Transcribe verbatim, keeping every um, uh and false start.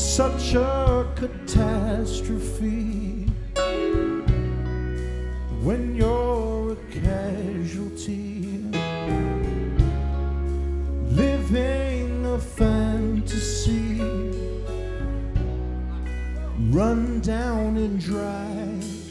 such a catastrophe when you're a casualty, living a fantasy, run down and dry.